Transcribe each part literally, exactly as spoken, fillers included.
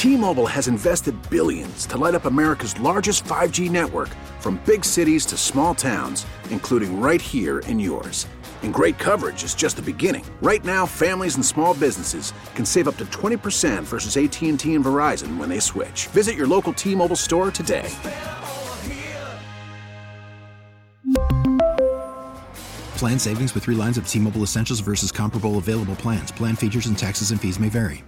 T-Mobile has invested billions to light up America's largest five G network, from big cities to small towns, including right here in yours. And great coverage is just the beginning. Right now, families and small businesses can save up to twenty percent versus A T and T and Verizon when they switch. Visit your local T-Mobile store today. Plan savings with three lines of T-Mobile Essentials versus comparable available plans. Plan features and taxes and fees may vary.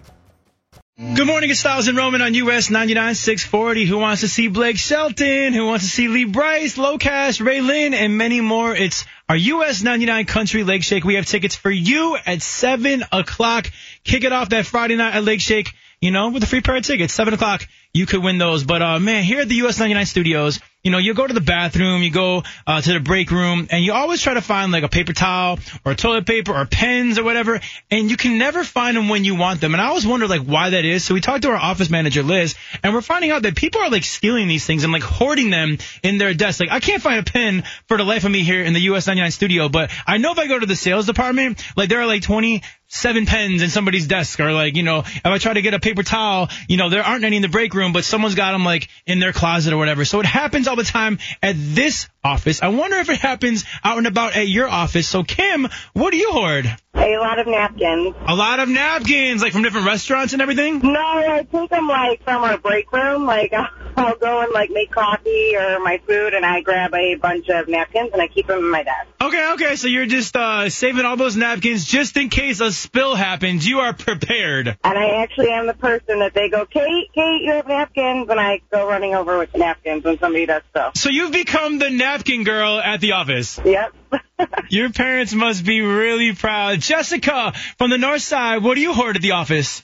Good morning, it's Styles and Roman on U S ninety-nine six forty. Who wants to see Blake Shelton? Who wants to see Lee Bryce, Locash, Ray Lynn, and many more? It's our U S ninety-nine Country Lake Shake. We have tickets for you at seven o'clock. Kick it off that Friday night at Lake Shake, you know, with a free pair of tickets. seven o'clock, you could win those. But, uh, man, here at the U S ninety-nine studios, you know, you go to the bathroom, you go uh, to the break room, and you always try to find, like, a paper towel or toilet paper or pens or whatever, and you can never find them when you want them. And I always wonder, like, why that is. So we talked to our office manager, Liz, and we're finding out that people are, like, stealing these things and, like, hoarding them in their desks. Like, I can't find a pen for the life of me here in the U S ninety-nine studio, but I know if I go to the sales department, like, there are, like, twenty-seven pens in somebody's desk, or, like, you know, if I try to get a paper towel, you know, there aren't any in the break room, but someone's got them, like, in their closet or whatever. So it happens all the time at this office. I wonder if it happens out and about at your office. So, Kim, what do you hoard? A lot of napkins. A lot of napkins, like from different restaurants and everything? No, I take them, like, from our break room. Like, I'll go and, like, make coffee or my food, and I grab a bunch of napkins, and I keep them in my desk. Okay, okay, so you're just uh, saving all those napkins just in case a spill happens. You are prepared. And I actually am the person that they go, Kate, Kate, you have napkins, and I go running over with the napkins when somebody does so. So you've become the napkin girl at the office. Yep. Your parents must be really proud. Jessica, from the north side, what do you hoard at the office?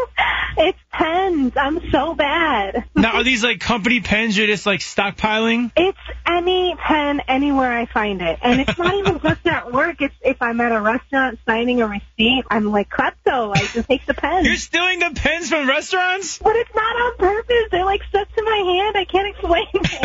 It's pens. I'm so bad. Now, are these, like, company pens you're just, like, stockpiling? It's any pen anywhere I find it. And it's not even just at work. It's if I'm at a restaurant signing a receipt, I'm like klepto. I just take the pens. You're stealing the pens from restaurants? But it's not on purpose. They're, like, stuck to my hand. I can't explain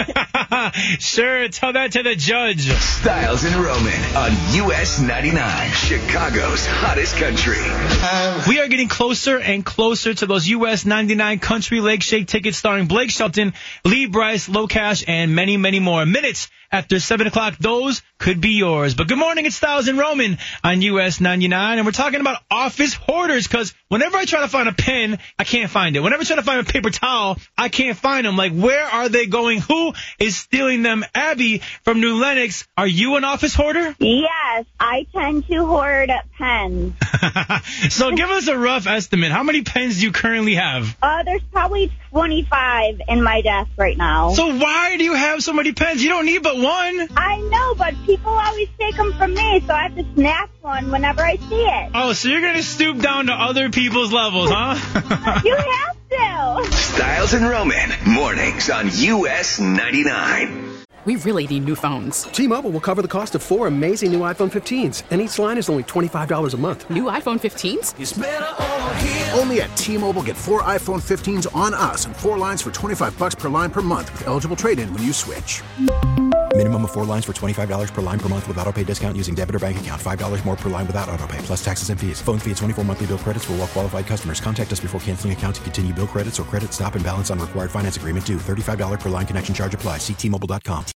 it. Sure, tell that to the judge. Styles and Roman on U S ninety-nine, Chicago's hottest country. We are getting closer and closer to those U S ninety-nine Country Lake Shake tickets starring Blake Shelton, Lee Bryce, Locash, and many, many more. Minutes after seven o'clock, those could be yours. But good morning, it's Styles and Roman on U S ninety-nine, and we're talking about office hoarders, because whenever I try to find a pen, I can't find it. Whenever I try to find a paper towel, I can't find them. Like, where are they going? Who is stealing them? Abby from New Lenox, are you an office hoarder? Yes, I tend to hoard pens. So give us a rough estimate. How many pens do you currently have? Uh, there's probably twenty-five in my desk right now. So why do you have so many pens? You don't need but one. I know, but people always take them from me, so I have to snatch one whenever I see it. Oh, so you're going to stoop down to other people's levels, huh? You have to. Styles and Roman, mornings on U S ninety-nine. We really need new phones. T-Mobile will cover the cost of four amazing new iPhone fifteens, and each line is only twenty-five dollars a month. New iPhone fifteens? It's better over here. Only at T-Mobile, get four iPhone fifteens on us and four lines for twenty-five bucks per line per month with eligible trade-in when you switch. Minimum of four lines for twenty-five dollars per line per month with autopay discount using debit or bank account. five dollars more per line without autopay, plus taxes and fees. Phone fee at twenty-four monthly bill credits for well-qualified customers. Contact us before canceling account to continue bill credits or credit stop and balance on required finance agreement due. thirty-five dollars per line connection charge applies. See T Mobile dot com.